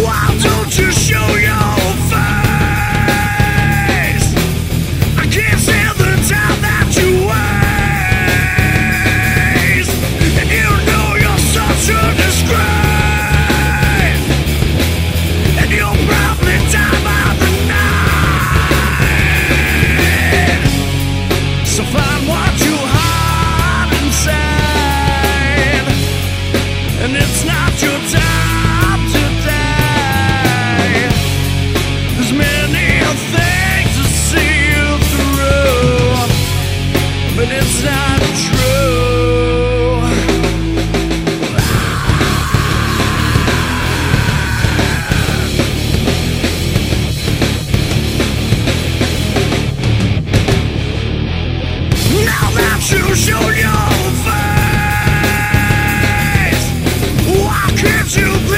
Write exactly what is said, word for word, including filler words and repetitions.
Why don't you show your face? I can't stand the time that you waste, and you know you're such a disgrace, and you'll probably die by the night. So find what you hide inside, and it's not your time today. There's many things to see you through, but it's not true. Now that you show your face, why can't you please